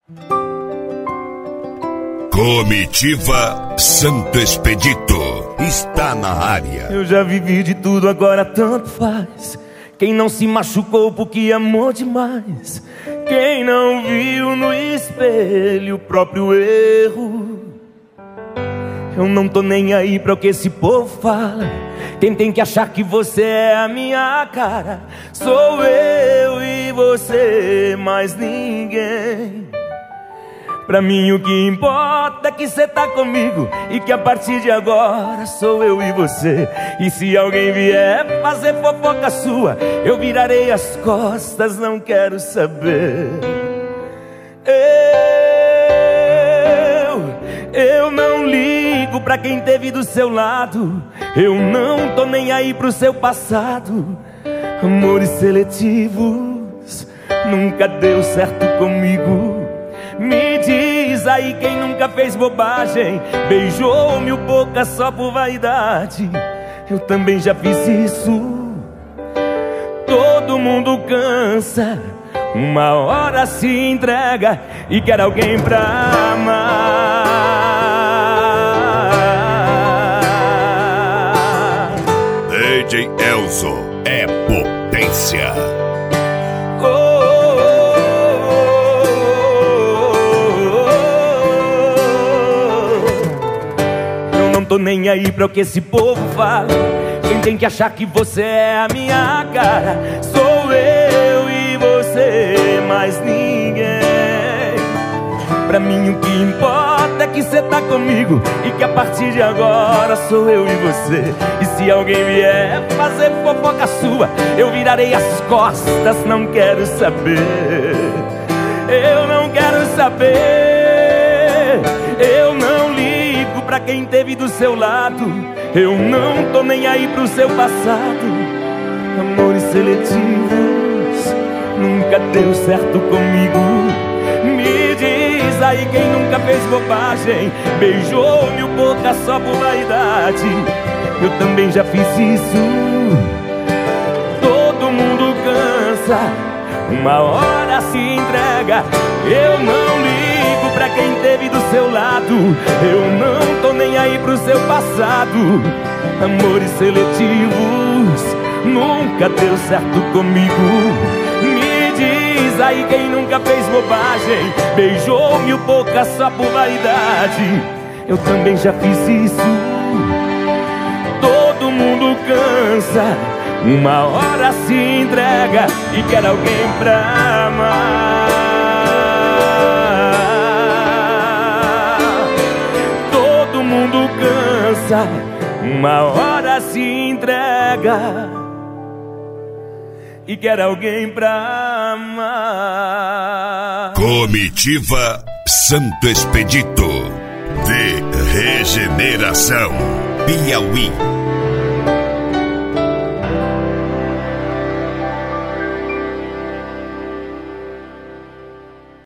Comitiva Santo Expedito está na área. Eu já vivi de tudo, agora tanto faz. Quem não se machucou porque amou demais? Quem não viu no espelho o próprio erro? Eu não tô nem aí pra o que esse povo fala. Quem tem que achar que você é a minha cara sou eu e você, mais ninguém. Pra mim o que importa é que cê tá comigo e que a partir de agora sou eu e você. E se alguém vier fazer fofoca sua, eu virarei as costas, não quero saber. Eu não ligo pra quem teve do seu lado. Eu não tô nem aí pro seu passado. Amores seletivos nunca deu certo comigo. Me diz aí quem nunca fez bobagem, beijou mil bocas só por vaidade. Eu também já fiz isso. Todo mundo cansa, uma hora se entrega e quer alguém pra amar. DJ Elzo é potência. Tô nem aí pra o que esse povo fala. Quem tem que achar que você é a minha cara sou eu e você, mais ninguém. Pra mim o que importa é que cê tá comigo e que a partir de agora sou eu e você. E se alguém vier fazer fofoca sua, eu virarei as costas, não quero saber. Eu não quero saber. Eu não ligo pra quem teve do seu lado. Eu não tô nem aí pro seu passado. Amores seletivos nunca deu certo comigo. Me diz aí quem nunca fez bobagem, beijou mil bocas só por vaidade. Eu também já fiz isso. Todo mundo cansa, uma hora se entrega. Eu não ligo pra quem teve do seu lado. Eu não tô nem aí pro seu passado. Amores seletivos nunca deu certo comigo. Me diz aí quem nunca fez bobagem, beijou mil bocas só por vaidade. Eu também já fiz isso. Todo mundo cansa, uma hora se entrega e quer alguém pra amar. Todo mundo cansa, uma hora se entrega e quer alguém pra amar. Comitiva Santo Expedito de Regeneração, Piauí.